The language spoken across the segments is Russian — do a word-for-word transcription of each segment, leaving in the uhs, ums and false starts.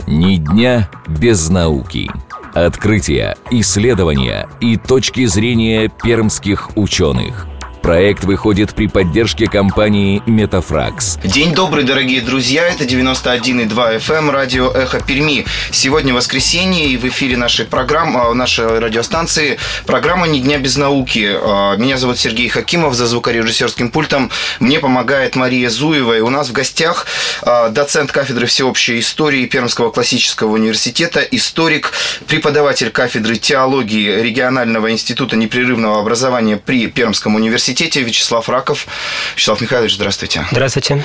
Ни дня без науки. Открытия, исследования и точки зрения пермских ученых. Проект выходит при поддержке компании «Метафракс». День добрый, дорогие друзья. Это девяносто один и два эф эм, радио «Эхо Перми». Сегодня воскресенье, и в эфире нашей программы, нашей радиостанции программа «Ни дня без науки». Меня зовут Сергей Хакимов, за звукорежиссерским пультом мне помогает Мария Зуева. И у нас в гостях доцент кафедры всеобщей истории Пермского классического университета, историк, преподаватель кафедры теологии регионального института непрерывного образования при Пермском университете Вячеслав Раков. Вячеслав Михайлович, здравствуйте. Здравствуйте.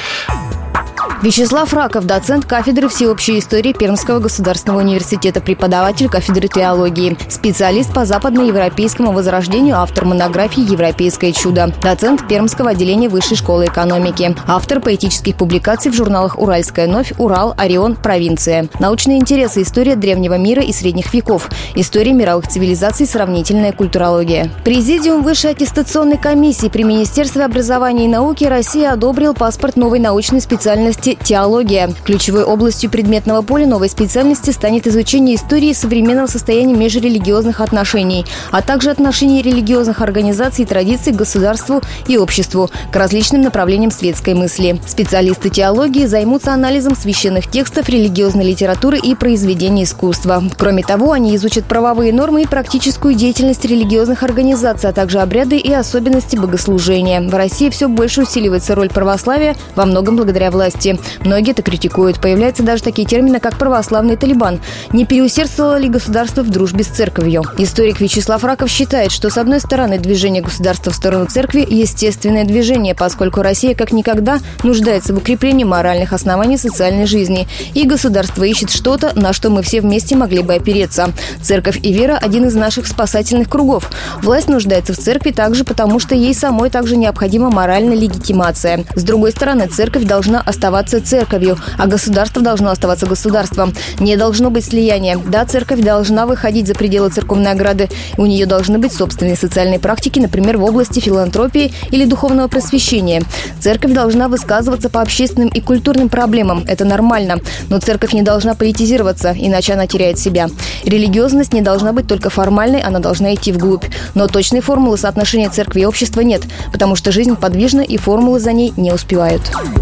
Вячеслав Раков, доцент кафедры всеобщей истории Пермского государственного университета, преподаватель кафедры теологии, специалист по западноевропейскому возрождению, автор монографии «Европейское чудо», доцент Пермского отделения Высшей школы экономики, автор поэтических публикаций в журналах «Уральская новь», «Урал», «Орион», «Провинция». Научные интересы: история древнего мира и средних веков, история мировых цивилизаций, сравнительная культурология. Президиум Высшей аттестационной комиссии при Министерстве образования и науки России одобрил паспорт новой научной специальности «Теология». Ключевой областью предметного поля новой специальности станет изучение истории современного состояния межрелигиозных отношений, а также отношений религиозных организаций и традиций к государству и обществу, к различным направлениям светской мысли. Специалисты теологии займутся анализом священных текстов, религиозной литературы и произведений искусства. Кроме того, они изучат правовые нормы и практическую деятельность религиозных организаций, а также обряды и особенности богослужения. В России все больше усиливается роль православия, во многом благодаря власти. Многие это критикуют. Появляются даже такие термины, как православный Талибан. Не переусердствовало ли государство в дружбе с церковью? Историк Вячеслав Раков считает, что, с одной стороны, движение государства в сторону церкви – естественное движение, поскольку Россия как никогда нуждается в укреплении моральных оснований социальной жизни. И государство ищет что-то, на что мы все вместе могли бы опереться. Церковь и вера – один из наших спасательных кругов. Власть нуждается в церкви также потому, что ей самой также необходима моральная легитимация. С другой стороны, церковь должна оставаться церковью, а государство должно оставаться государством. Не должно быть слияния. Да, церковь должна выходить за пределы церковной ограды. У нее должны быть собственные социальные практики, например, в области филантропии или духовного просвещения. Церковь должна высказываться по общественным и культурным проблемам. Это нормально. Но церковь не должна политизироваться, иначе она теряет себя. Религиозность не должна быть только формальной, она должна идти вглубь. Но точной формулы соотношения церкви и общества нет, потому что жизнь подвижна, и формулы за ней не успевают.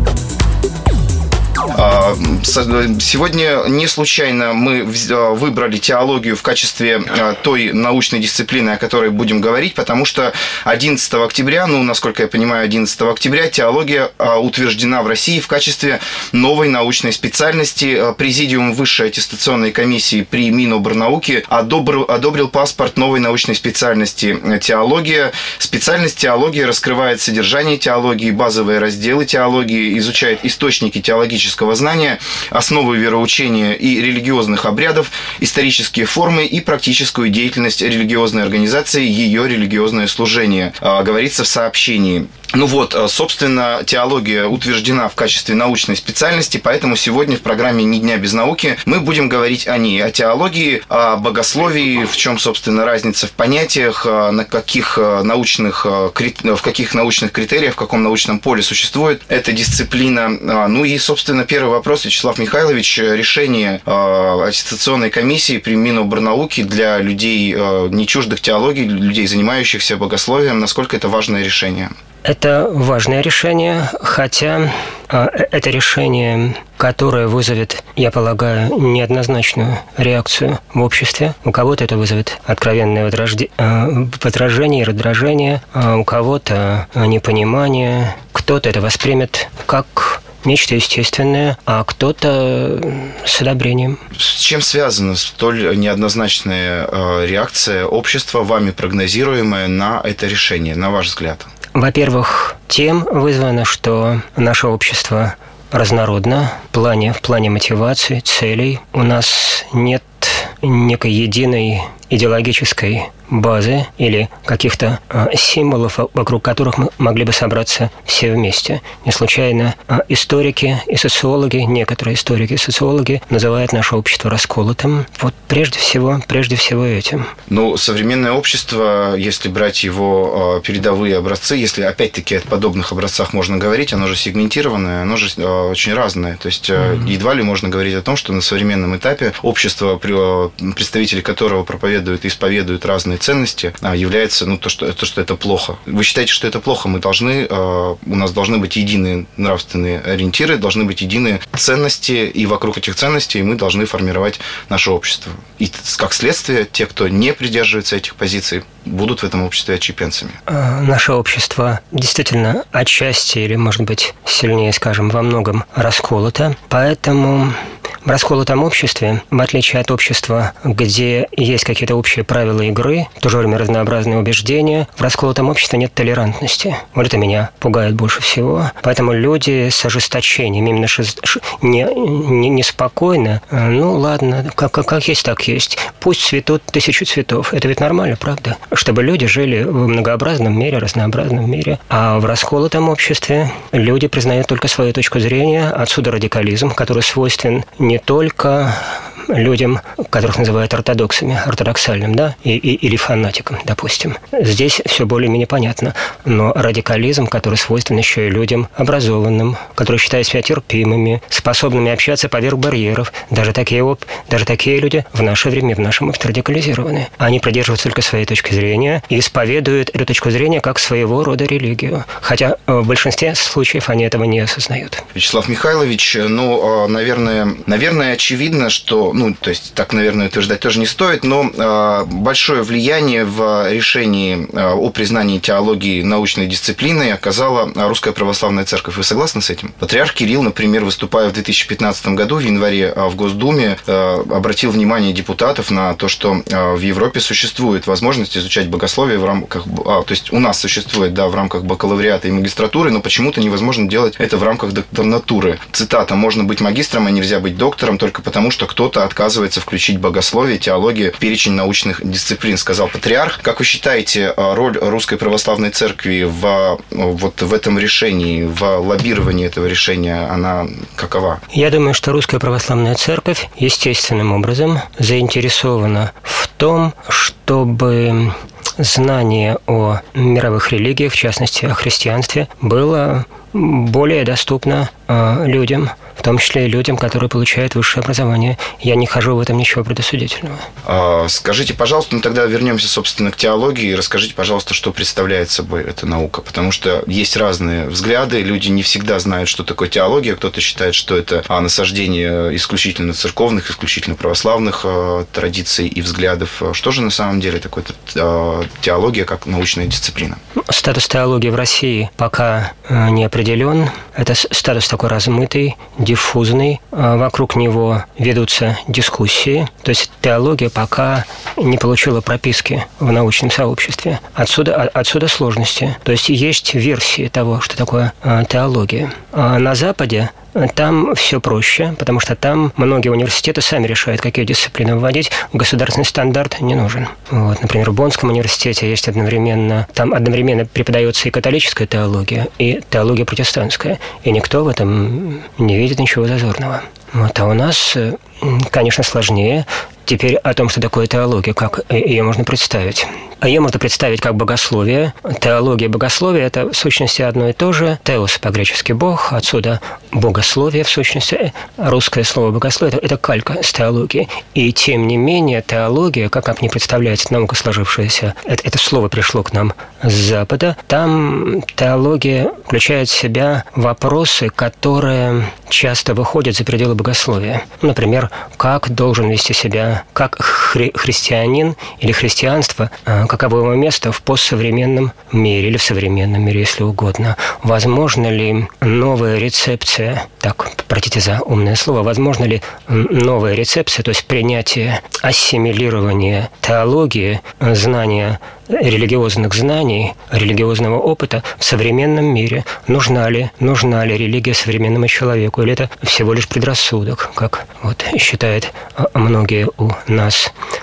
Сегодня не случайно мы выбрали теологию в качестве той научной дисциплины, о которой будем говорить, потому что одиннадцатого октября, ну, насколько я понимаю, одиннадцатого октября теология утверждена в России в качестве новой научной специальности. Президиум Высшей аттестационной комиссии при Минобрнауке одобрил, одобрил паспорт новой научной специальности теология. Специальность теология раскрывает содержание теологии, базовые разделы теологии, изучает источники теологического знания, основы вероучения и религиозных обрядов, исторические формы и практическую деятельность религиозной организации, ее религиозное служение, говорится в сообщении. Ну вот, собственно, теология утверждена в качестве научной специальности, поэтому сегодня в программе «Ни дня без науки» мы будем говорить о ней, о теологии, о богословии, в чем, собственно, разница в понятиях, на каких научных, в каких научных критериях, в каком научном поле существует эта дисциплина. Ну и, собственно, первый вопрос, Вячеслав Михайлович. Решение аттестационной комиссии при Минобрнауке для людей, не чуждых теологии, людей, занимающихся богословием, насколько это важное решение? Это важное решение, хотя э, это решение, которое вызовет, я полагаю, неоднозначную реакцию в обществе. У кого-то это вызовет откровенное возражде... э, возражение и раздражение, а у кого-то непонимание. Кто-то это воспримет как нечто естественное, а кто-то с одобрением. С чем связана столь неоднозначная э, реакция общества, вами прогнозируемая на это решение, на ваш взгляд? Во-первых, тем вызвано, что наше общество разнородно в плане, в плане мотивации, целей. У нас нет некой единой идеологической базы или каких-то символов, вокруг которых мы могли бы собраться все вместе. Не случайно историки и социологи, некоторые историки и социологи называют наше общество расколотым. Вот прежде всего, прежде всего этим. Ну, современное общество, если брать его передовые образцы, если опять-таки о подобных образцах можно говорить, оно же сегментированное, оно же очень разное. То есть mm-hmm. едва ли можно говорить о том, что на современном этапе общество, представители которого проповедуют и исповедуют разные ценности, является, ну, то, что, то, что это плохо. Вы считаете, что это плохо? Мы должны, у нас должны быть единые нравственные ориентиры, должны быть единые ценности, и вокруг этих ценностей мы должны формировать наше общество. И как следствие, те, кто не придерживается этих позиций, будут в этом обществе отщепенцами. Наше общество действительно отчасти, или, может быть, сильнее, скажем, во многом расколото, поэтому в расколотом обществе, в отличие от общества, где есть какие-то общие правила игры, в то же время разнообразные убеждения, в расколотом обществе нет толерантности. Вот это меня пугает больше всего. Поэтому люди с ожесточением, именно шиз... не, не, не спокойно, ну ладно, как, как, как есть, так есть. Пусть цветут тысячу цветов. Это ведь нормально, правда? Чтобы люди жили в многообразном мире, разнообразном мире. А в расколотом обществе люди признают только свою точку зрения, отсюда радикализм, который свойствен не только людям, которых называют ортодоксами, ортодоксальным, да, и, и, или фанатикам, допустим. Здесь все более-менее понятно. Но радикализм, который свойствен еще и людям образованным, которые считают себя терпимыми, способными общаться поверх барьеров, даже такие, даже такие люди в наше время, в нашем обществе радикализированы. Они придерживаются только своей точки зрения и исповедуют эту точку зрения как своего рода религию. Хотя в большинстве случаев они этого не осознают. Вячеслав Михайлович, ну, наверное, наверное, очевидно, что, ну, то есть так, наверное, утверждать тоже не стоит, но э, большое влияние в решении э, о признании теологии научной дисциплиной оказала Русская Православная Церковь. Вы согласны с этим? Патриарх Кирилл, например, выступая в две тысячи пятнадцатом году, в январе, в Госдуме, э, обратил внимание депутатов на то, что э, в Европе существует возможность изучать богословие в рамках, а, то есть у нас существует, да, в рамках бакалавриата и магистратуры, но почему-то невозможно делать это в рамках докторнатуры. Цитата: «Можно быть магистром, а нельзя быть доктором только потому, что кто-то отказывается включить богословие, теологию в перечень научных дисциплин», сказал патриарх. Как вы считаете, роль Русской Православной Церкви в, вот в этом решении, в лоббировании этого решения, она какова? Я думаю, что Русская Православная Церковь естественным образом заинтересована в том, чтобы знание о мировых религиях, в частности о христианстве, было более доступно э, людям, в том числе и людям, которые получают высшее образование. Я не хожу в этом ничего предосудительного. А, скажите, пожалуйста, ну тогда вернемся, собственно, к теологии, и расскажите, пожалуйста, что представляет собой эта наука, потому что есть разные взгляды, люди не всегда знают, что такое теология, кто-то считает, что это насаждение исключительно церковных, исключительно православных э, традиций и взглядов. Что же на самом деле такое э, теология как научная дисциплина? Статус теологии в России пока э, не определен. Это статус такой размытый, диффузный. Вокруг него ведутся дискуссии. То есть теология пока не получила прописки в научном сообществе. Отсюда, отсюда сложности. То есть есть версии того, что такое теология. А на Западе там все проще, потому что там многие университеты сами решают, какие дисциплины вводить. Государственный стандарт не нужен. Вот, например, в Боннском университете есть одновременно, там одновременно преподается и католическая теология, и теология протестантская. И никто в этом не видит ничего зазорного. Вот, а у нас, конечно, сложнее. Теперь о том, что такое теология, как ее можно представить. Ее можно представить как богословие. Теология и богословие – это в сущности одно и то же. Теос по-гречески «бог», отсюда богословие в сущности. Русское слово «богословие» – это калька с теологией. И тем не менее теология, как нам не представляется наука сложившаяся, это, это слово пришло к нам с Запада. Там теология включает в себя вопросы, которые часто выходят за пределы богословия. Например, как должен вести себя как хри- христианин или христианство, каково его место в постсовременном мире или в современном мире, если угодно. Возможно ли новая рецепция, так, простите за умное слово, возможно ли новая рецепция, то есть принятие, ассимилирование теологии, знания религиозных знаний, религиозного опыта в современном мире. Нужна ли, нужна ли религия современному человеку? Или это всего лишь предрассудок, как вот считают многие у нас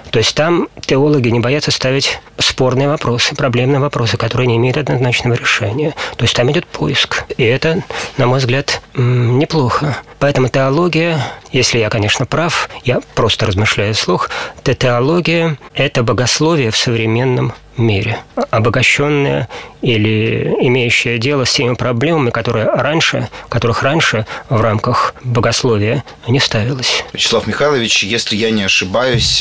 То есть там теологи не боятся ставить спорные вопросы, проблемные вопросы, которые не имеют однозначного решения. То есть там идет поиск. И это, на мой взгляд, неплохо. Поэтому теология, если я, конечно, прав, я просто размышляю вслух, то теология – это богословие в современном мире, обогащенное или имеющее дело с теми проблемами, которые раньше, которых раньше в рамках богословия не ставилось. Вячеслав Михайлович, если я не ошибаюсь,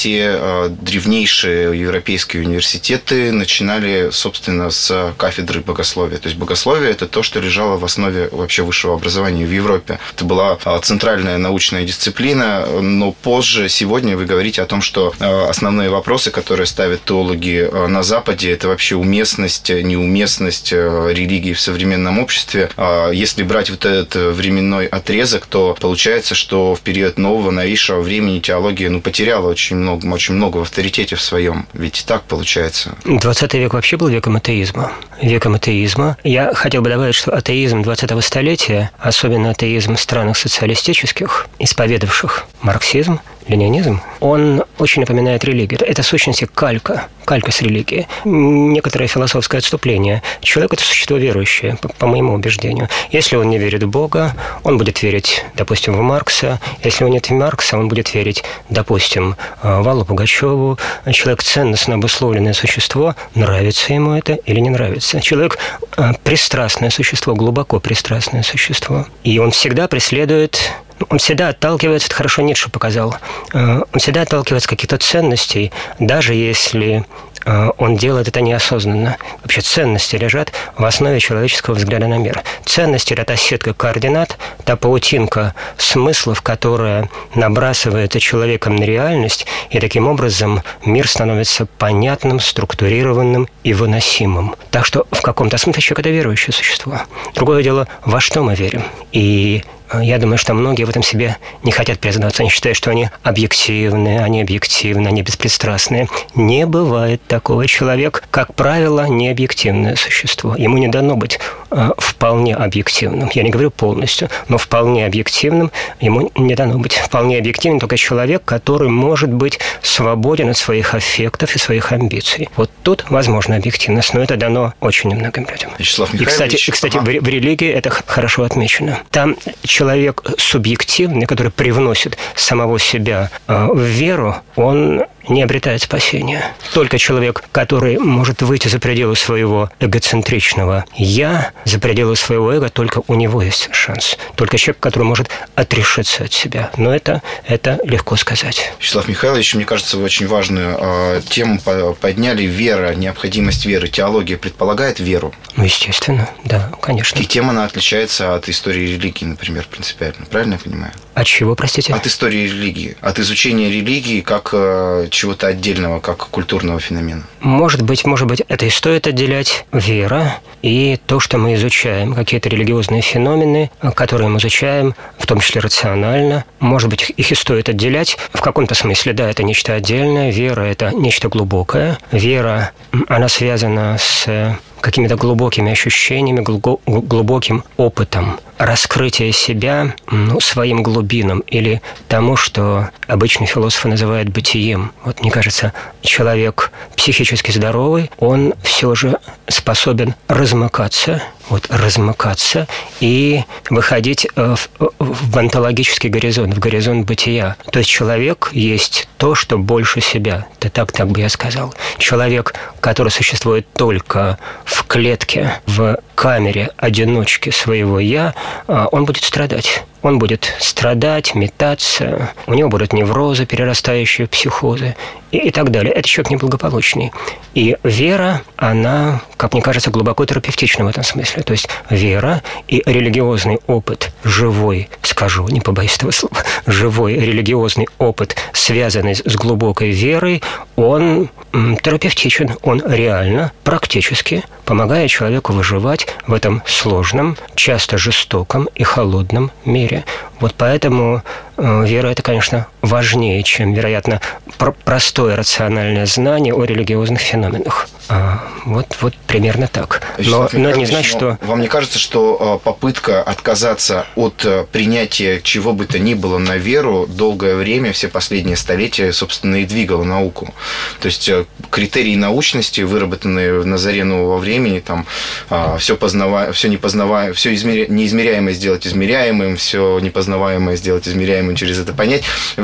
все древнейшие европейские университеты начинали, собственно, с кафедры богословия. То есть богословие – это то, что лежало в основе вообще высшего образования в Европе. Это была центральная научная дисциплина, но позже, сегодня вы говорите о том, что основные вопросы, которые ставят теологи на Западе, это вообще уместность, неуместность религии в современном обществе. Если брать вот этот временной отрезок, то получается, что в период нового, новейшего времени теология ну, потеряла очень много, очень много в авторитете в своем. Ведь и так получается. двадцатый век вообще был веком атеизма. Веком атеизма. Я хотел бы добавить, что атеизм двадцатого столетия, особенно атеизм в странах социалистических, исповедавших марксизм, ленинизм, он очень напоминает религию. Это в сущности калька, калька с религией. Некоторое философское отступление. Человек – это существо верующее, по, по моему убеждению. Если он не верит в Бога, он будет верить, допустим, в Маркса. Если он нет в Маркса, он будет верить, допустим, в Аллу Пугачеву. Человек – ценностно обусловленное существо, нравится ему это или не нравится. Человек – пристрастное существо, глубоко пристрастное существо. И он всегда преследует... Он всегда отталкивается, это хорошо Ницше показал, он всегда отталкивается от каких-то ценностей, даже если он делает это неосознанно. Вообще ценности лежат в основе человеческого взгляда на мир. Ценности – это та сетка координат, та паутинка смыслов, которая набрасывается человеком на реальность, и таким образом мир становится понятным, структурированным и выносимым. Так что в каком-то смысле человек – это верующее существо. Другое дело, во что мы верим. И я думаю, что многие в этом себе не хотят признаться. Они считают, что они объективны, они объективны, они беспристрастные. Не бывает такого. Человек, как правило, не объективное существо. Ему не дано быть э, вполне объективным. Я не говорю полностью, но вполне объективным ему не дано быть. Вполне объективным только человек, который может быть свободен от своих аффектов и своих амбиций. Вот тут возможна объективность, но это дано очень немногим людям. Вячеслав Михайлович, и, кстати, и, кстати ага. в, в религии это хорошо отмечено. Там человек субъективный, который привносит самого себя э, в веру, он не обретает спасения. Только человек, который может выйти за пределы своего эгоцентричного «я», за пределы своего эго, только у него есть шанс. Только человек, который может отрешиться от себя. Но это, это легко сказать. Вячеслав Михайлович, мне кажется, вы очень важную э, тему подняли. Вера, необходимость веры. Теология предполагает веру? Ну, естественно, да, конечно. И тем она отличается от истории религии, например, принципиально. Правильно я понимаю? От чего, простите? От истории религии. От изучения религии как э, чего-то отдельного, как культурного феномена. Может быть, может быть, это и стоит отделять вера и то, что мы изучаем, какие-то религиозные феномены, которые мы изучаем, в том числе рационально. Может быть, их и стоит отделять. В каком-то смысле, да, это нечто отдельное. Вера – это нечто глубокое. Вера, она связана с какими-то глубокими ощущениями, глубоким опытом раскрытия себя ну, своим глубинам или тому, что обычно философы называют бытием. Вот мне кажется, человек психически здоровый, он все же способен размыкаться, вот размыкаться и выходить в, в онтологический горизонт, в горизонт бытия. То есть человек есть то, что больше себя. Это так, так бы я сказал. Человек, который существует только в клетке, в камере одиночки своего «я», он будет страдать. Он будет страдать, метаться, у него будут неврозы, перерастающие в психозы и, и так далее. Это человек неблагополучный. И вера, она, как мне кажется, глубоко терапевтична в этом смысле. То есть вера и религиозный опыт, живой, скажу, не побоюсь этого слова, живой религиозный опыт, связанный с глубокой верой, он м, терапевтичен, он реально, практически помогает человеку выживать в этом сложном, часто жестоком и холодном мире. Вот Вот поэтому э, вера – это, конечно, важнее, чем, вероятно, пр- простое рациональное знание о религиозных феноменах. А, вот, вот примерно так. Но, но это не значит, что... Вам не кажется, что попытка отказаться от принятия чего бы то ни было на веру долгое время, все последние столетия, собственно, и двигала науку? То есть критерии научности, выработанные на заре нового времени, там, все, познава... все, непознава... все измеря... неизмеряемое сделать измеряемым, все непознаваемое сделать измеряемым, через это понять.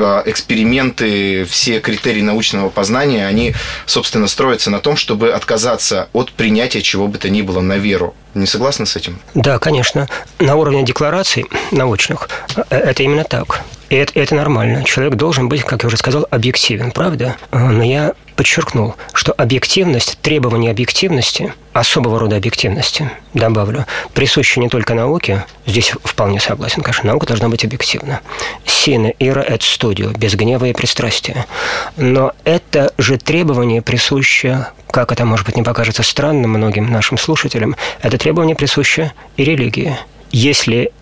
Эксперименты, все критерии научного познания, они, собственно, строятся на том, чтобы отказаться от принятия чего бы то ни было на веру. Не согласны с этим? Да, конечно. На уровне деклараций научных это именно так. И это, это нормально. Человек должен быть, как я уже сказал, объективен, правда? Но я подчеркнул, что объективность, требование объективности, особого рода объективности, добавлю, присуща не только науке, здесь вполне согласен, конечно, наука должна быть объективна. Sine ira et studio, без гнева и пристрастия. Но это же требование присуще, как это, может быть, не покажется странным многим нашим слушателям, это требование присуще и религии. Если,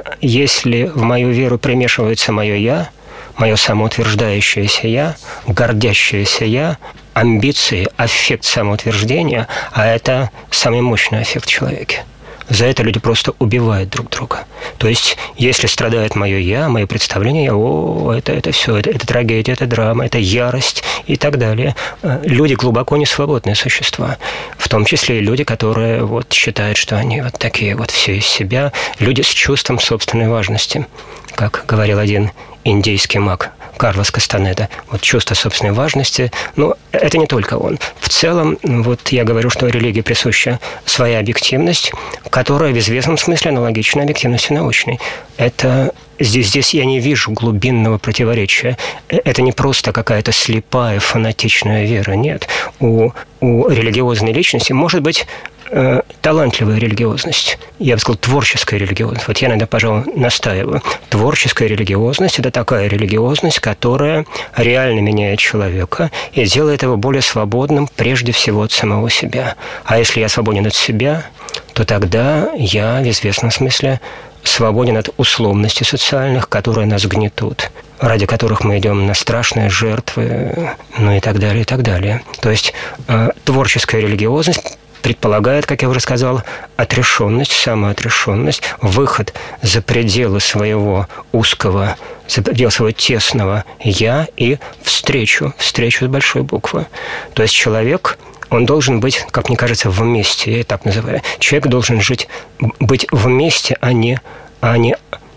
если в мою веру примешивается мое «я», мое самоутверждающееся «я», гордящееся «я», амбиции, аффект самоутверждения, а это самый мощный аффект в человеке. За это люди просто убивают друг друга. То есть, если страдает мое «я», мое представление, о, это, это все, это, это трагедия, это драма, это ярость и так далее. Люди глубоко несвободные существа. В том числе и люди, которые вот, считают, что они вот такие вот все из себя. Люди с чувством собственной важности. Как говорил один индейский маг Карлос Кастанеда. Вот чувство собственной важности. Но это не только он. В целом, вот я говорю, что религии присуща своя объективность, которая в известном смысле аналогична объективности научной. Это здесь, здесь я не вижу глубинного противоречия. Это не просто какая-то слепая, фанатичная вера. Нет. У, у религиозной личности может быть э, талантливая религиозность. Я бы сказал, творческая религиозность. Вот я иногда, пожалуй, настаиваю. Творческая религиозность – это такая религиозность, которая реально меняет человека и делает его более свободным прежде всего от самого себя. А если я свободен от себя, то тогда я в известном смысле свободен от условностей социальных, которые нас гнетут, ради которых мы идем на страшные жертвы, ну и так далее, и так далее. То есть э, творческая религиозность предполагает, как я уже сказал, отрешенность, самоотрешенность, выход за пределы своего узкого, за пределы своего тесного «я» и встречу, встречу с большой буквы. То есть человек... Он должен быть, как мне кажется, вместе, я так называю. Человек должен жить, быть вместе, а не, а не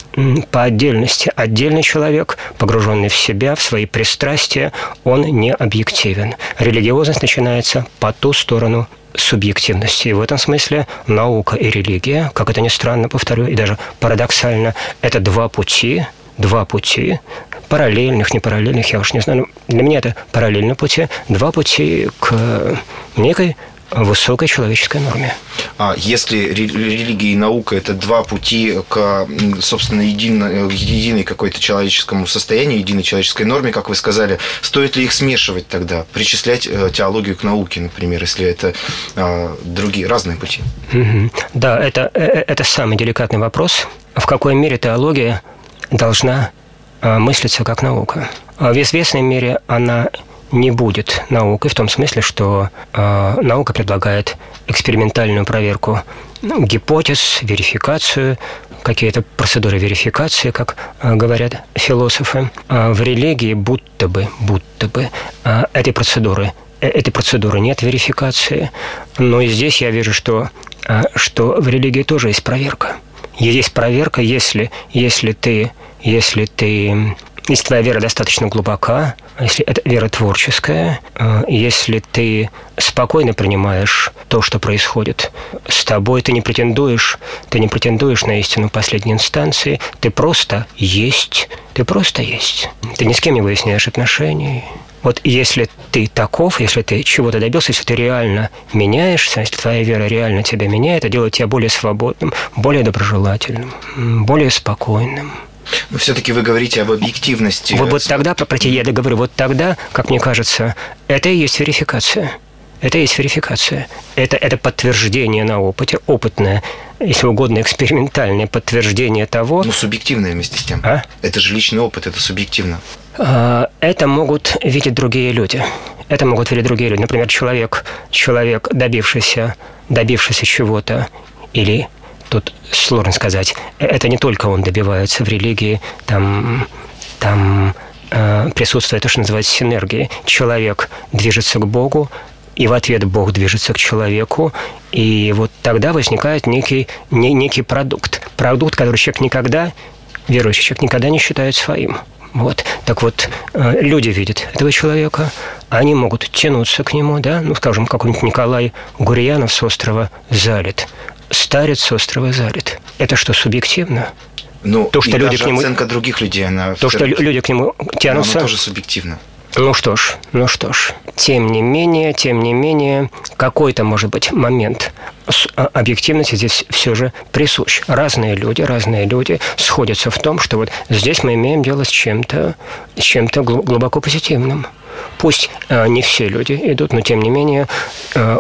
по отдельности. Отдельный человек, погруженный в себя, в свои пристрастия, он не объективен. Религиозность начинается по ту сторону субъективности. И в этом смысле наука и религия, как это ни странно, повторю, и даже парадоксально, это два пути, два пути, параллельных, не параллельных, я уж не знаю. Для меня это параллельные пути, два пути к некой высокой человеческой норме. А если религия и наука – это два пути к, собственно, едино, единой какой-то человеческому состоянию, единой человеческой норме, как вы сказали, стоит ли их смешивать тогда, причислять теологию к науке, например, если это а, другие, разные пути? Mm-hmm. Да, это, это самый деликатный вопрос. В какой мере теология должна мыслится как наука. В известной мере она не будет наукой в том смысле, что э, наука предлагает экспериментальную проверку гипотез, верификацию, какие-то процедуры верификации, как э, говорят философы. А в религии будто бы, будто бы э, этой процедуры, э, этой процедуры нет верификации. Но и здесь я вижу, что, э, что в религии тоже есть проверка. Есть проверка, если, если ты, если ты, если твоя вера достаточно глубока, если это вера творческая, если ты спокойно принимаешь то, что происходит с тобой, ты не претендуешь, ты не претендуешь на истину последней инстанции, ты просто есть, ты просто есть. Ты ни с кем не выясняешь отношений. Вот если ты таков, если ты чего-то добился, если ты реально меняешься, если твоя вера реально тебя меняет, это делает тебя более свободным, более доброжелательным, более спокойным. Но все-таки вы говорите об объективности. Вот, вот тогда, простите, я договорю, вот тогда, как мне кажется, это и есть верификация. Это и есть верификация. Это, это подтверждение на опыте, опытное если угодно, экспериментальное подтверждение того... Ну, субъективное вместе с тем. А? Это же личный опыт, это субъективно. Это могут видеть другие люди. Это могут видеть другие люди. Например, человек, человек добившийся, добившийся чего-то, или, тут сложно сказать, это не только он добивается в религии, там, там э, присутствует то, что называется синергией. Человек движется к Богу, и в ответ Бог движется к человеку, и вот тогда возникает некий, не, некий продукт. Продукт, который человек никогда, верующий человек никогда не считает своим. Вот. Так вот, люди видят этого человека, они могут тянуться к нему, да, ну, скажем, какой-нибудь Николай Гурьянов с острова Залит, старец с острова Залит. Это что, субъективно? Ну, то, что и люди даже к нему... оценка других людей, она... То, что люди к нему тянутся... Она тоже субъективна. Ну что ж, ну что ж. Тем не менее, тем не менее, какой-то, может быть, момент объективности здесь все же присущ. Разные люди, разные люди сходятся в том, что вот здесь мы имеем дело с чем-то, с чем-то глубоко позитивным. Пусть э, не все люди идут, но тем не менее... Э,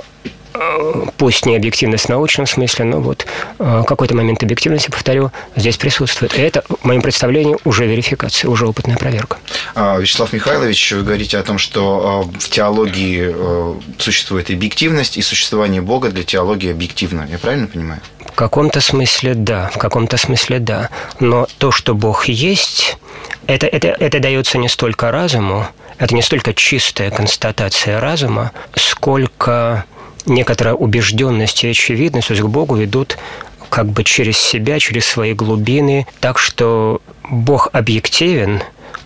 пусть не объективность в научном смысле, но вот какой-то момент объективности, повторю, здесь присутствует. И это, в моем представлении, уже верификация, уже опытная проверка. Вячеслав Михайлович, вы говорите о том, что в теологии существует объективность, и существование Бога для теологии объективно. Я правильно понимаю? В каком-то смысле да, в каком-то смысле да. Но то, что Бог есть, это, это, это дается не столько разуму, это не столько чистая констатация разума, сколько... некоторая убежденность и очевидность, то есть к Богу ведут как бы через себя, через свои глубины, так что Бог объективен,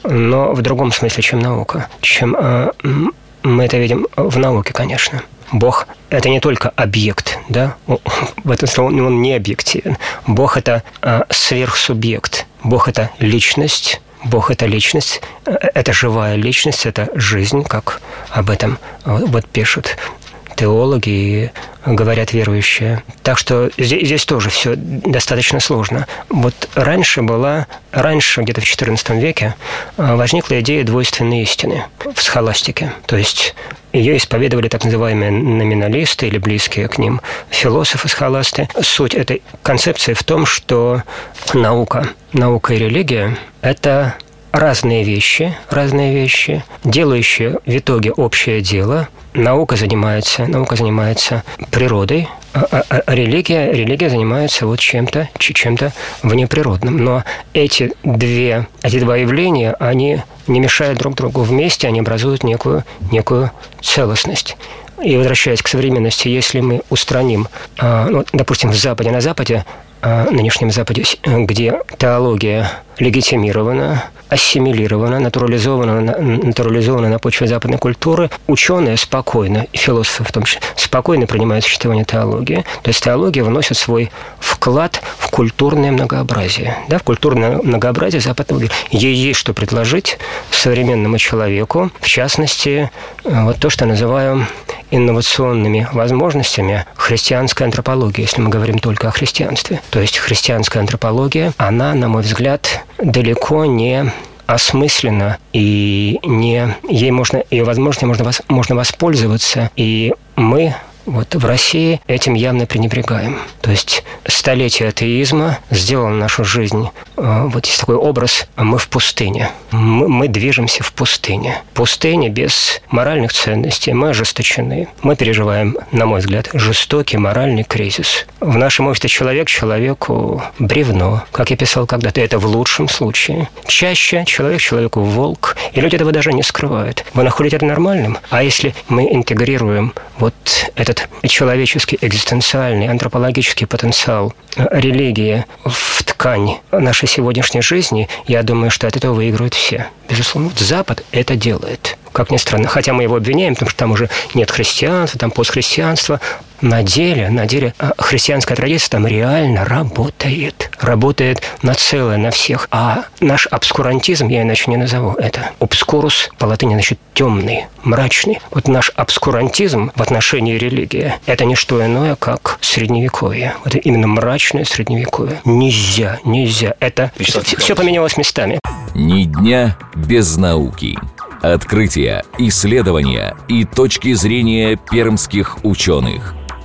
но в другом смысле, чем наука, чем э, мы это видим в науке, конечно. Бог – это не только объект, да, в этом смысле он не объективен. Бог – это э, сверхсубъект, Бог – это личность. Бог – это личность, это живая личность, это жизнь, как об этом вот пишут теологи и говорят верующие. Так что здесь, здесь тоже все достаточно сложно. Вот раньше была, раньше, где-то в четырнадцатом веке, возникла идея двойственной истины в схоластике. То есть ее исповедовали так называемые номиналисты или близкие к ним философы-схоласты. Суть этой концепции в том, что наука, наука и религия – это разные вещи, разные вещи, делающие в итоге общее дело. Наука занимается, наука занимается природой, а, а, а религия, религия занимается вот чем-то, чем-то внеприродным. Но эти, две, эти два явления, они не мешают друг другу. Вместе они образуют некую, некую целостность. И возвращаясь к современности, если мы устраним, ну, допустим, в Западе, на Западе, нынешнем Западе, где теология легитимирована, ассимилирована, натурализована, натурализована на почве западной культуры, ученые спокойно, и философы в том числе, спокойно принимают существование теологии. То есть теология вносит свой вклад в культурное многообразие. Да, в культурное многообразие западного мира. Ей есть что предложить современному человеку, в частности, вот то, что называю инновационными возможностями христианской антропологии, если мы говорим только о христианстве. То есть христианская антропология, она, на мой взгляд, далеко не осмысленно, и не, ей можно, ее возможностями можно, можно воспользоваться, и мы вот в России этим явно пренебрегаем. То есть столетие атеизма сделало нашу жизнь, вот есть такой образ, мы в пустыне. Мы, мы движемся в пустыне. Пустыня без моральных ценностей. Мы ожесточены. Мы переживаем, на мой взгляд, жестокий моральный кризис. В нашем обществе человек человеку бревно, как я писал когда-то. Это в лучшем случае. Чаще человек человеку волк. И люди этого даже не скрывают. Вы находите это нормальным? А если мы интегрируем вот этот человеческий, экзистенциальный, антропологический потенциал религии в ткань нашей сегодняшней жизни, я думаю, что от этого выигрывают все. Безусловно, Запад это делает. Как ни странно. Хотя мы его обвиняем, потому что там уже нет христианства, там постхристианство. На деле, на деле христианская традиция там реально работает. Работает на целое, на всех. А наш обскурантизм, я иначе не назову это. Обскурус по латыни значит темный, мрачный. Вот наш обскурантизм в отношении религии – это не что иное, как средневековье. Вот именно мрачное средневековье. Нельзя, нельзя. Это все, все поменялось местами. Ни дня без науки. Открытия, исследования и точки зрения пермских ученых.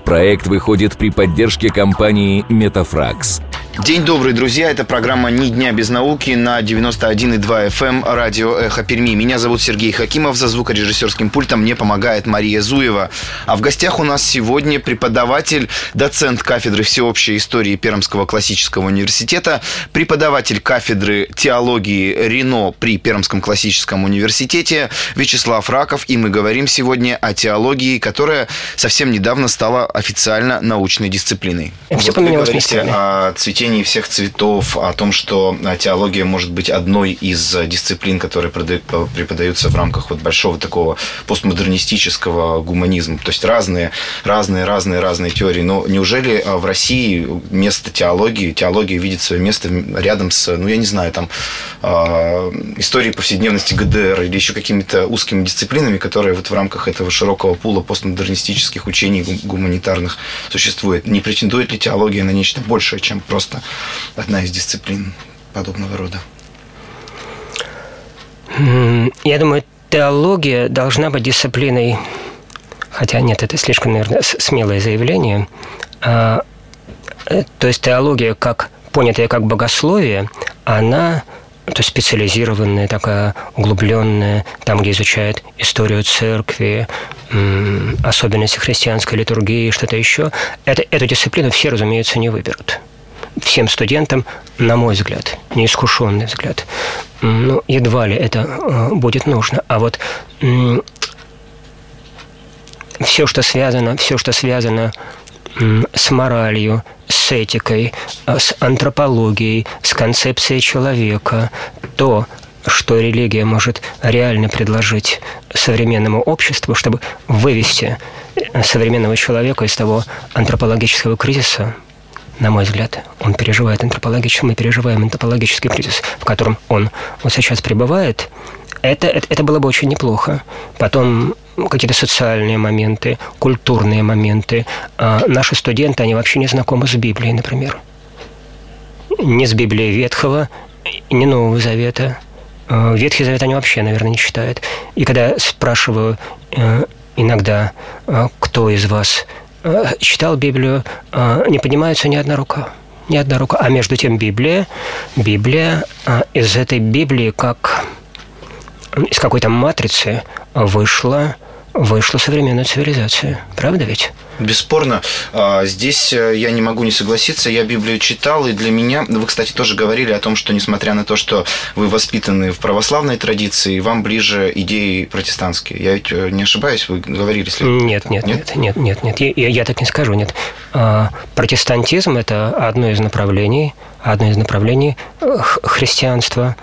Проект выходит при поддержке компании «Метафракс». День добрый, друзья. Это программа «Ни дня без науки» на девяносто один и два эф эм радио «Эхо Перми». Меня зовут Сергей Хакимов. За звукорежиссерским пультом мне помогает Мария Зуева. А в гостях у нас сегодня преподаватель, доцент кафедры всеобщей истории Пермского классического университета, преподаватель кафедры теологии РИНО при Пермском классическом университете Вячеслав Раков. И мы говорим сегодня о теологии, которая совсем недавно стала официально научной дисциплиной. Все вот вы говорите о цветении всех цветов, о том, что теология может быть одной из дисциплин, которые преподаются в рамках вот большого такого постмодернистического гуманизма. То есть разные, разные, разные, разные теории. Но неужели в России место теологии, теология видит свое место рядом с, ну, я не знаю, там, историей повседневности гэ дэ эр или еще какими-то узкими дисциплинами, которые вот в рамках этого широкого пула постмодернистических учений гуманитарных существует? Не претендует ли теология на нечто большее, чем просто одна из дисциплин подобного рода? Я думаю, теология должна быть дисциплиной, хотя нет, это слишком, наверное, смелое заявление. То есть теология, как понятая как богословие, она, то есть специализированная, такая углубленная, там, где изучают историю церкви, особенности христианской литургии, что-то еще. Это, эту дисциплину все, разумеется, не выберут. Всем студентам, на мой взгляд, неискушенный взгляд, ну, едва ли это будет нужно. А вот все, что связано, все, что связано с моралью, с этикой, с антропологией, с концепцией человека, то, что религия может реально предложить современному обществу, чтобы вывести современного человека из того антропологического кризиса. На мой взгляд, он переживает антропологический, мы переживаем антропологический кризис, в котором он вот сейчас пребывает. Это, это, это было бы очень неплохо. Потом какие-то социальные моменты, культурные моменты. А наши студенты, они вообще не знакомы с Библией, например. Не с Библией Ветхого, не Нового Завета. Ветхий Завет они вообще, наверное, не читают. И когда спрашиваю иногда, кто из вас читал Библию, не поднимается ни одна рука. Ни одна рука. А между тем Библия, Библия из этой Библии, как из какой-то матрицы вышла, вышла современная цивилизация. Правда ведь? Бесспорно. Здесь я не могу не согласиться. Я Библию читал, и для меня... Вы, кстати, тоже говорили о том, что, несмотря на то, что вы воспитаны в православной традиции, вам ближе идеи протестантские. Я ведь не ошибаюсь, вы говорили... Нет, нет, нет, нет, нет, нет. Я, я так не скажу, нет. Протестантизм – это одно из направлений, одно из направлений христианства.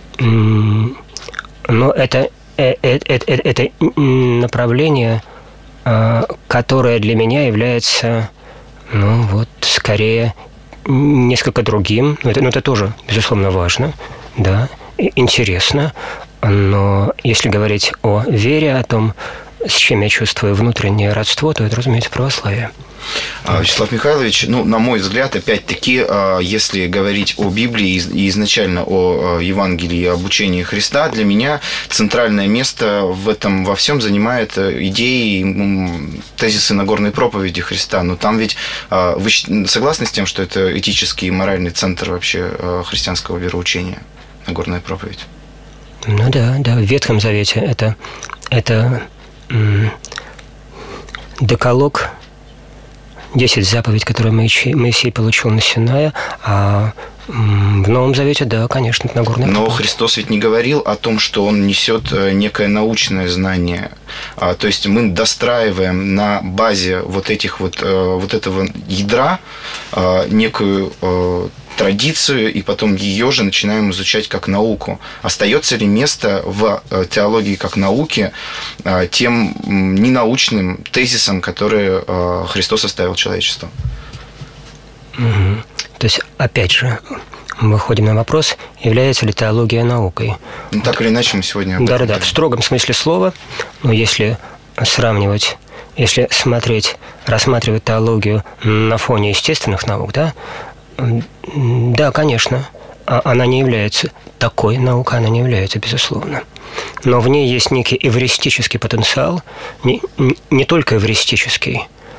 Но это, это, это, это направление, которое для меня является, ну вот, скорее несколько другим. Но это, но это тоже, безусловно, важно, да, интересно. Но если говорить о вере, о том, с чем я чувствую внутреннее родство, то это, разумеется, православие. Вячеслав Михайлович, ну, на мой взгляд, опять-таки, если говорить о Библии и изначально о Евангелии и об учении Христа, для меня центральное место в этом во всем занимает идеи, тезисы Нагорной проповеди Христа. Но там ведь вы согласны с тем, что это этический и моральный центр вообще христианского вероучения, Нагорная проповедь? Ну да, да, в Ветхом Завете это, это м- декалог, десять заповедей, которые Моисей получил на Синае, а в Новом Завете, да, конечно, это Нагорная проповедь. Но Христос ведь не говорил о том, что Он несет некое научное знание. То есть мы достраиваем на базе вот этих вот, вот этого ядра некую традицию, и потом ее же начинаем изучать как науку. Остается ли место в теологии как науке тем ненаучным тезисам, которые Христос оставил человечеству? Угу. То есть, опять же, мы выходим на вопрос, является ли теология наукой. Ну, так или иначе, мы сегодня... Да-да-да, в строгом смысле слова, но если сравнивать, если смотреть, рассматривать теологию на фоне естественных наук, да, да, конечно, она не является такой наукой, она не является, безусловно. Но в ней есть некий эвристический потенциал, не, не только эвристический,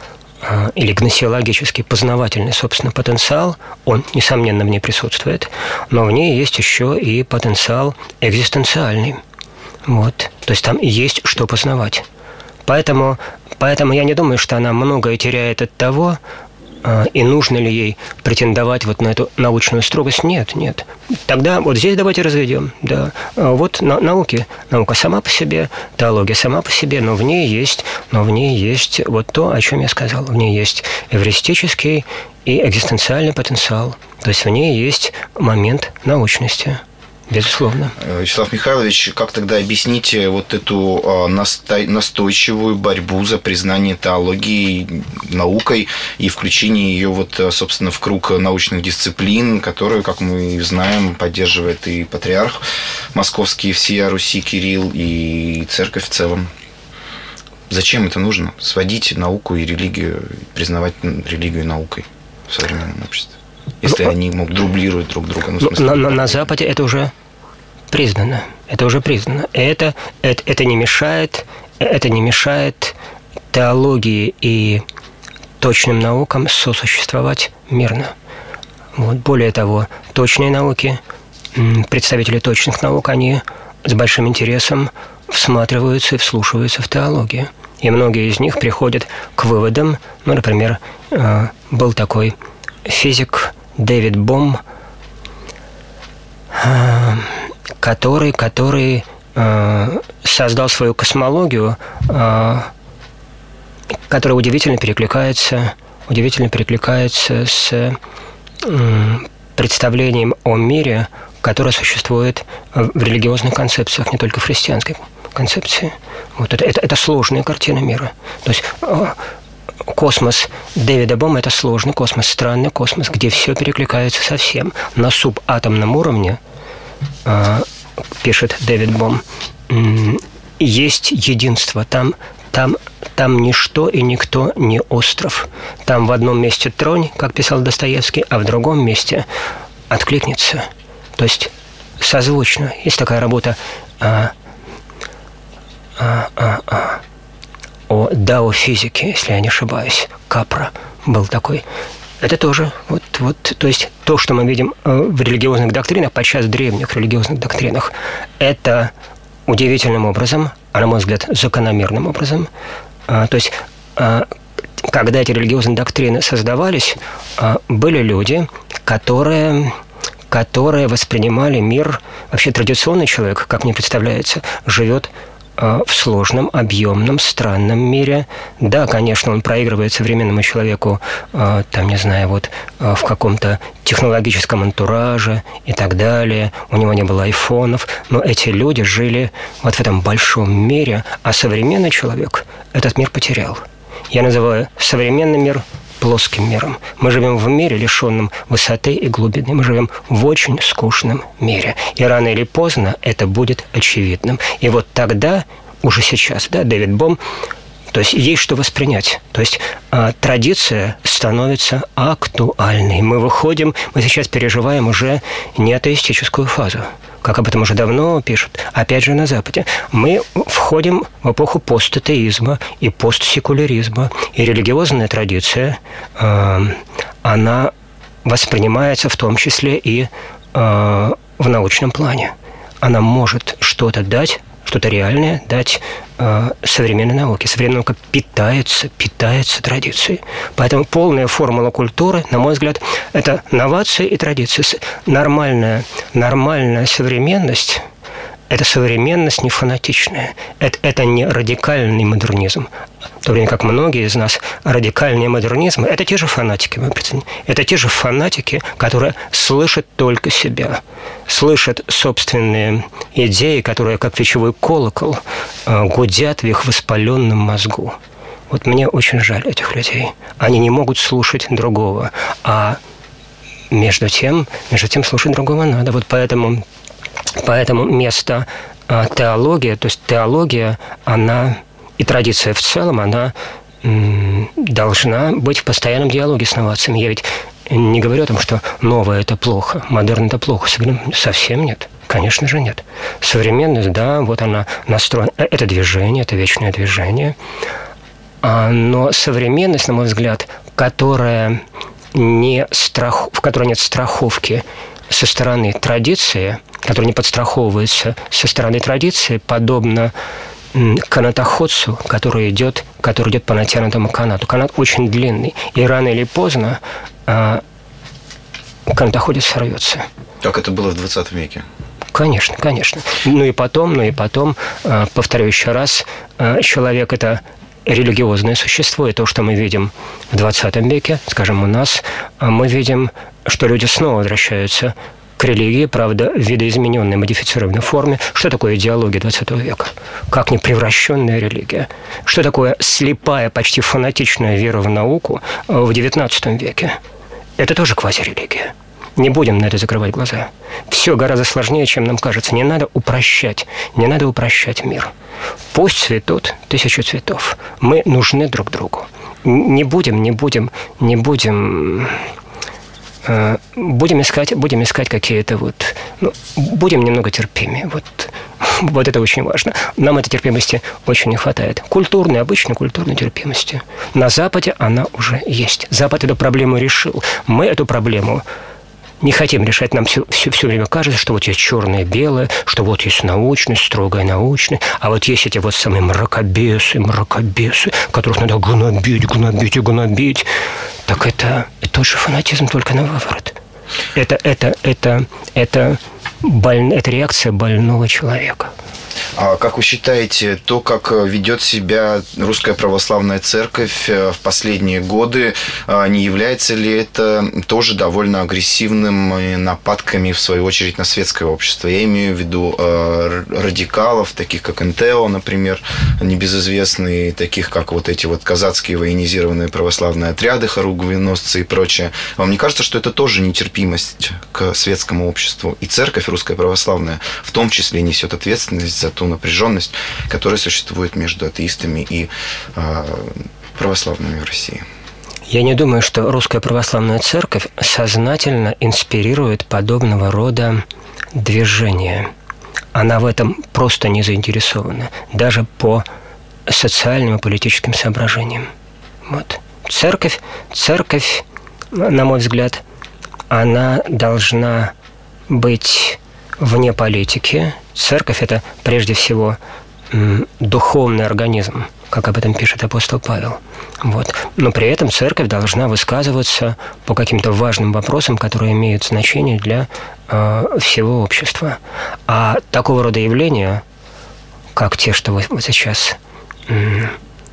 или гносеологический, познавательный, собственно, потенциал, он, несомненно, в ней присутствует, но в ней есть еще и потенциал экзистенциальный. Вот. То есть там есть что познавать. Поэтому, поэтому я не думаю, что она многое теряет от того, и нужно ли ей претендовать вот на эту научную строгость. Нет, нет. Тогда вот здесь давайте разведем. Да. Вот на, науки, наука сама по себе, теология сама по себе, но в ней есть, но в ней есть вот то, о чем я сказал. В ней есть эвристический и экзистенциальный потенциал. То есть в ней есть момент научности. Безусловно. Вячеслав Михайлович, как тогда объяснить вот эту настойчивую борьбу за признание теологии наукой и включение ее, вот, собственно, в круг научных дисциплин, которую, как мы знаем, поддерживает и патриарх московский всея Руси Кирилл, и церковь в целом? Зачем это нужно? Сводить науку и религию, признавать религию наукой в современном обществе? Если ну, они могут дублировать друг друга. Ну, в смысле, на, на, на Западе это уже признано. Это уже признано. Это, это, это, не мешает, это не мешает теологии и точным наукам сосуществовать мирно. Вот. Более того, точные науки, представители точных наук, они с большим интересом всматриваются и вслушиваются в теологию. И многие из них приходят к выводам. Ну, например, был такой физик Дэвид Бом, который, который создал свою космологию, которая удивительно перекликается, удивительно перекликается с представлением о мире, которое существует в религиозных концепциях, не только в христианской концепции. Вот это, это, это сложная картина мира. То есть космос Дэвида Бома – это сложный космос, странный космос, где все перекликается со всем. На субатомном уровне, э, пишет Дэвид Бом, э, есть единство. Там, там, там ничто и никто не остров. Там в одном месте тронь, как писал Достоевский, а в другом месте откликнется. То есть созвучно. Есть такая работа э, э, э, э, о дао-физике, если я не ошибаюсь. Капра был такой. Это тоже, вот, вот, то есть то, что мы видим в религиозных доктринах, подчас древних религиозных доктринах, это удивительным образом, а на мой взгляд, закономерным образом. То есть, когда эти религиозные доктрины создавались, были люди, которые, которые воспринимали мир, вообще традиционный человек, как мне представляется, живет в сложном, объемном, странном мире. Да, конечно, он проигрывает современному человеку, там, не знаю, вот в каком-то технологическом антураже и так далее. У него не было айфонов, но эти люди жили вот в этом большом мире, а современный человек этот мир потерял. Я называю современный мир плоским миром. Мы живем в мире, лишенном высоты и глубины. Мы живем в очень скучном мире. И рано или поздно это будет очевидным. И вот тогда, уже сейчас, да, Дэвид Бом, то есть есть что воспринять. То есть а, традиция становится актуальной. Мы выходим, мы сейчас переживаем уже не атеистическую фазу, как об этом уже давно пишут, опять же на Западе. Мы входим в эпоху постатеизма и постсекуляризма. И религиозная традиция, э, она воспринимается в том числе и э, в научном плане. Она может что-то дать, что-то реальное дать э, современной науке. Современная наука питается, питается традицией. Поэтому полная формула культуры, на мой взгляд, это новации и традиции. Нормальная, нормальная современность – это современность не фанатичная. Это, это не радикальный модернизм. В то время как многие из нас радикальный модернизм – это те же фанатики. Это те же фанатики, которые слышат только себя, слышат собственные идеи, которые, как вечевой колокол, гудят в их воспаленном мозгу. Вот мне очень жаль этих людей. Они не могут слушать другого. А между тем, между тем слушать другого надо. Вот поэтому, поэтому место теологии, то есть теология, она и традиция в целом, она м, должна быть в постоянном диалоге с новациями. Я ведь не говорю о том, что новое – это плохо, модерн – это плохо. Совсем нет. Конечно же, нет. Современность, да, вот она настроена. Это движение, это вечное движение. но современность, на мой взгляд, которая не страх... в которой нет страховки со стороны традиции, которая не подстраховывается со стороны традиции, подобно канатоходцу, который идет, который идет по натянутому канату. Канат очень длинный, и рано или поздно а, канатоходец сорвется. Как это было в двадцатом веке? Конечно, конечно. Ну и потом, ну и потом, а, повторю еще раз, а, человек – это религиозное существо, и то, что мы видим в двадцатом веке, скажем, у нас, мы видим, что люди снова возвращаются к религии, правда, в видоизмененной, модифицированной форме. Что такое идеология двадцатого века? Как не превращенная религия? Что такое слепая, почти фанатичная вера в науку в девятнадцатом веке? Это тоже квазирелигия. Не будем на это закрывать глаза. Все гораздо сложнее, чем нам кажется. Не надо упрощать. Не надо упрощать мир. Пусть цветут тысячи цветов. Мы нужны друг другу. Не будем, не будем, не будем... Э, будем искать, будем искать какие-то вот... Ну, будем немного терпимее. Вот, вот это очень важно. Нам этой терпимости очень не хватает. Культурной, обычной культурной терпимости. На Западе она уже есть. Запад эту проблему решил. Мы эту проблему... не хотим решать, нам все, все, все время кажется, что вот есть черное и белое, что вот есть научность, строгая научность, а вот есть эти вот самые мракобесы, мракобесы, которых надо гнобить, гнобить и гнобить. Так это, это тот же фанатизм, только на выворот. Это, это, это, это, боль, это реакция больного человека. А как вы считаете, то, как ведет себя Русская Православная Церковь в последние годы, не является ли это тоже довольно агрессивными нападками, в свою очередь, на светское общество? Я имею в виду радикалов, таких как эн тэ о, например, небезызвестные, таких как вот эти вот казацкие военизированные православные отряды, хоругвеносцы и прочее. Вам не кажется, что это тоже нетерпимость к светскому обществу? И Церковь Русская Православная в том числе несет ответственность за ту напряженность, которая существует между атеистами и э, православными в России. Я не думаю, что Русская Православная Церковь сознательно инспирирует подобного рода движения. Она в этом просто не заинтересована, даже по социальным и политическим соображениям. Вот. Церковь, церковь, на мой взгляд, она должна быть вне политики. Церковь – это прежде всего духовный организм, как об этом пишет апостол Павел. Вот. Но при этом церковь должна высказываться по каким-то важным вопросам, которые имеют значение для э, всего общества. А такого рода явления, как те, что вы вот сейчас э,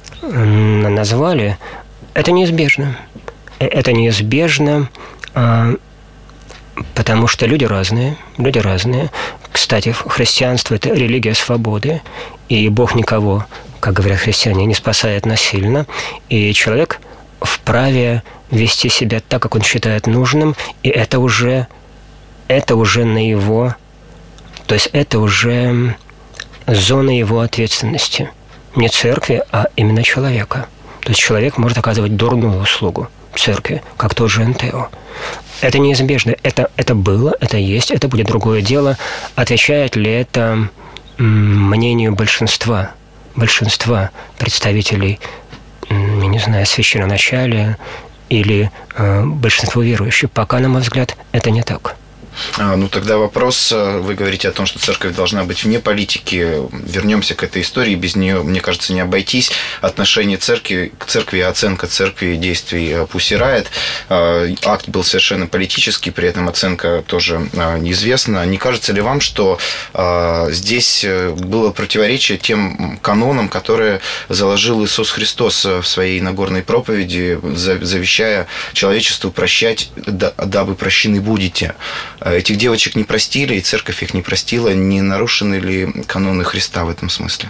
назвали, это неизбежно. Это неизбежно, э, потому что люди разные, люди разные. Кстати, христианство – это религия свободы, и Бог никого, как говорят христиане, не спасает насильно, и человек вправе вести себя так, как он считает нужным, и это уже, это уже на его, то есть это уже зона его ответственности. Не церкви, а именно человека. То есть человек может оказывать дурную услугу церкви, как тот же эн тэ о. Это неизбежно. Это, это было, это есть, это будет другое дело. Отвечает ли это м, мнению большинства, большинства представителей, м, я не знаю, священноначалия или э, большинству верующих? Пока, на мой взгляд, это не так. А, ну, тогда вопрос. Вы говорите о том, что церковь должна быть вне политики. Вернемся к этой истории. Без нее, мне кажется, не обойтись. Отношение церкви к церкви, оценка церкви действий Pussy Riot. Акт был совершенно политический, при этом оценка тоже неизвестна. Не кажется ли вам, что здесь было противоречие тем канонам, которые заложил Иисус Христос в своей Нагорной проповеди, завещая человечеству прощать, дабы прощены будете? Этих девочек не простили, и церковь их не простила. Не нарушены ли каноны Христа в этом смысле?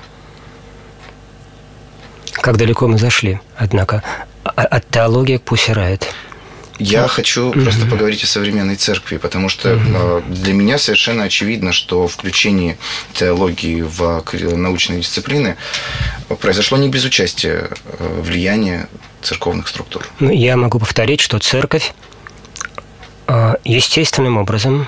Как далеко мы зашли, однако, от теологии к Pussy Riot. Я ну, хочу угу. просто поговорить о современной церкви, потому что угу. для меня совершенно очевидно, что включение теологии в научные дисциплины произошло не без участия влияния церковных структур. Я могу повторить, что церковь естественным образом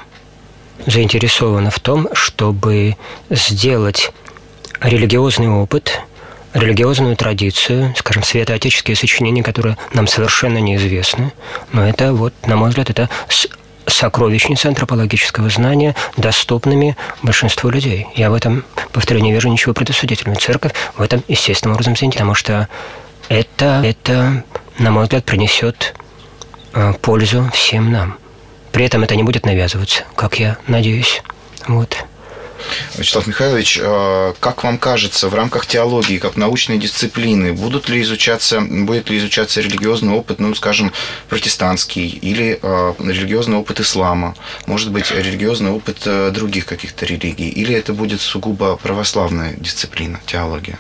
заинтересована в том, чтобы сделать религиозный опыт, религиозную традицию, скажем, святоотеческие сочинения, которые нам совершенно неизвестны. Но это, вот, на мой взгляд, это сокровищница антропологического знания, доступными большинству людей. Я в этом, повторю, не вижу ничего предосудительного. Церковь в этом естественным образом заинтересована, потому что это, это, на мой взгляд, принесет э, пользу всем нам. При этом это не будет навязываться, как я надеюсь. Вот. Вячеслав Михайлович, как вам кажется, в рамках теологии, как научной дисциплины, будут ли изучаться, будет ли изучаться религиозный опыт, ну, скажем, протестантский, или религиозный опыт ислама, может быть, религиозный опыт других каких-то религий, или это будет сугубо православная дисциплина, теология?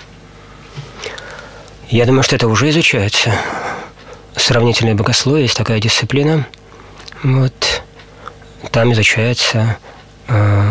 Я думаю, что это уже изучается. Сравнительное богословие, есть такая дисциплина. Вот. Там изучается э,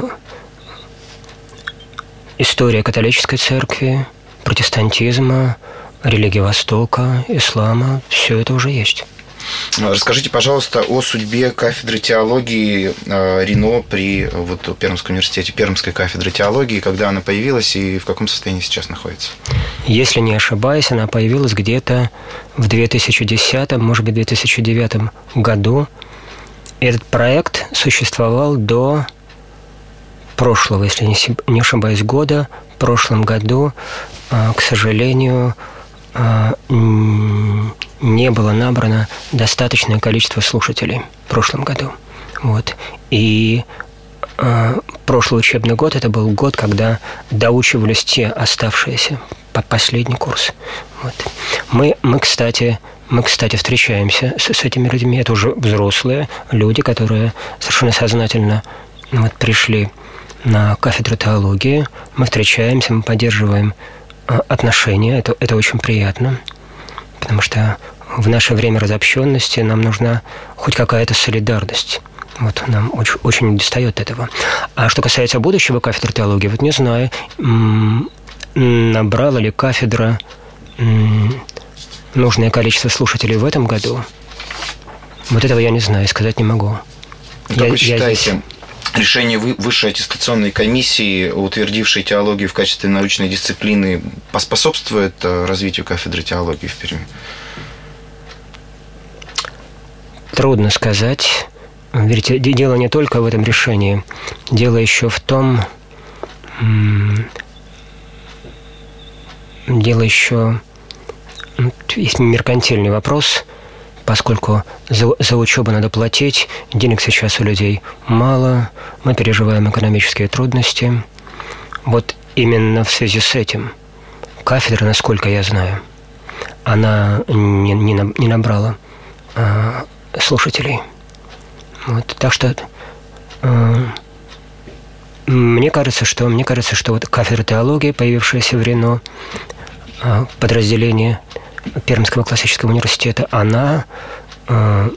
история католической церкви, протестантизма, религии Востока, ислама. Все это уже есть. Расскажите, пожалуйста, о судьбе кафедры теологии э, РИНО при вот, Пермском университете, Пермской кафедры теологии, когда она появилась и в каком состоянии сейчас находится? Если не ошибаюсь, она появилась где-то в две тысячи десятом, может быть, две тысячи девятом году. Этот проект существовал до прошлого, если не ошибаюсь, года. В прошлом году, к сожалению, не было набрано достаточное количество слушателей в прошлом году. Вот. И прошлый учебный год – это был год, когда доучивались те оставшиеся, последний курс. Вот. Мы, мы, кстати, мы, кстати, встречаемся с, с этими людьми. Это уже взрослые люди, которые совершенно сознательно вот, пришли на кафедру теологии. Мы встречаемся, мы поддерживаем отношения. Это, это очень приятно, потому что в наше время разобщенности нам нужна хоть какая-то солидарность. Вот нам очень, очень недостает этого. А что касается будущего кафедры теологии, вот не знаю, набрала ли кафедра нужное количество слушателей в этом году. Вот этого я не знаю, сказать не могу. Как я, вы считаете, здесь... решение Высшей аттестационной комиссии, утвердившей теологию в качестве научной дисциплины, поспособствует развитию кафедры теологии в Перми? Трудно сказать. Видите, дело не только в этом решении. Дело еще в том... Дело еще... Есть меркантильный вопрос, поскольку за, за учебу надо платить, денег сейчас у людей мало, мы переживаем экономические трудности. Вот именно в связи с этим кафедра, насколько я знаю, она не, не, не набрала а, слушателей. Вот, так что а, мне кажется, что мне кажется, что вот кафедра теологии, появившаяся в РИНО, а, подразделение Пермского классического университета, она э,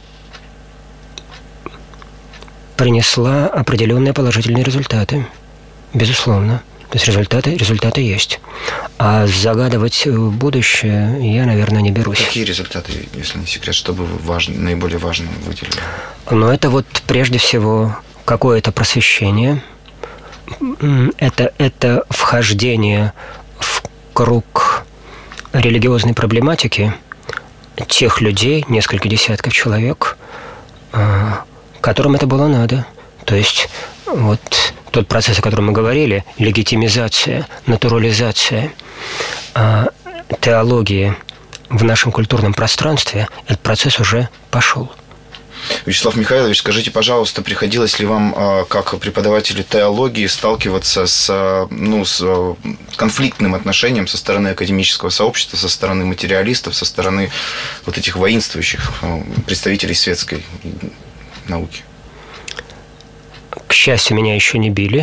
принесла определенные положительные результаты. Безусловно. То есть результаты, результаты есть. А загадывать будущее я, наверное, не берусь. Какие результаты, если не секрет, что бы вы важно, наиболее важным выделили? Ну, это вот прежде всего какое-то просвещение. Это, это вхождение в круг религиозной проблематики тех людей, несколько десятков человек, которым это было надо. То есть вот тот процесс, о котором мы говорили, легитимизация, натурализация теологии в нашем культурном пространстве, этот процесс уже пошел. Вячеслав Михайлович, скажите, пожалуйста, приходилось ли вам, как преподавателю теологии, сталкиваться с, ну, с конфликтным отношением со стороны академического сообщества, со стороны материалистов, со стороны вот этих воинствующих представителей светской науки? К счастью, меня еще не били.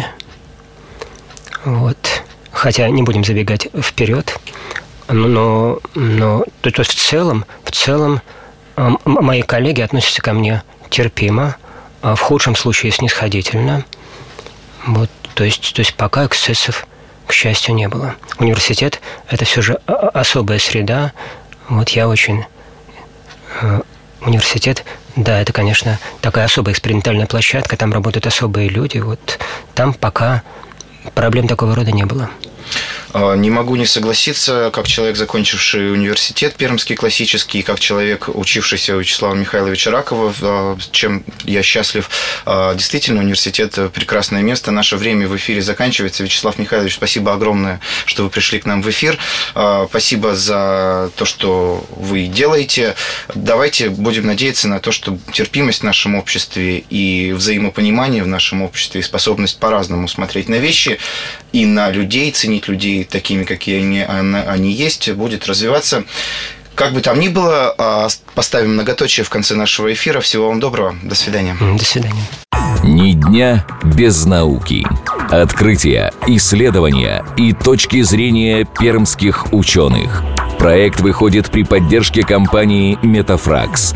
Вот. Хотя не будем забегать вперед. Но, но то, то есть в целом, в целом мои коллеги относятся ко мне терпимо, а в худшем случае снисходительно. Вот, то есть, то есть пока эксцессов, к счастью, не было. Университет – это все же особая среда. Вот я очень... Университет, да, это, конечно, такая особая экспериментальная площадка, там работают особые люди. Вот там пока проблем такого рода не было. Не могу не согласиться, как человек, закончивший университет Пермский классический, как человек, учившийся у Вячеслава Михайловича Ракова, чем я счастлив. Действительно, университет – прекрасное место. Наше время в эфире заканчивается. Вячеслав Михайлович, спасибо огромное, что вы пришли к нам в эфир. Спасибо за то, что вы делаете. Давайте будем надеяться на то, что терпимость в нашем обществе и взаимопонимание в нашем обществе, и способность по-разному смотреть на вещи и на людей, ценить людей такими, какие они, они есть, будет развиваться. Как бы там ни было, поставим многоточие в конце нашего эфира. Всего вам доброго. До свидания. До свидания. Ни дня без науки. Открытия, исследования и точки зрения пермских ученых. Проект выходит при поддержке компании «Метафракс».